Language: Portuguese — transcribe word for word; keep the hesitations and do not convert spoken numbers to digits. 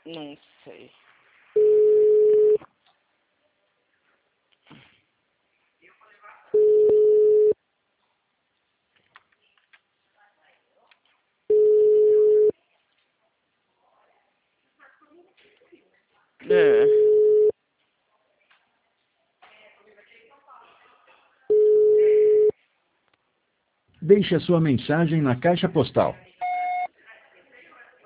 Não sei. É. Deixe a sua mensagem na caixa postal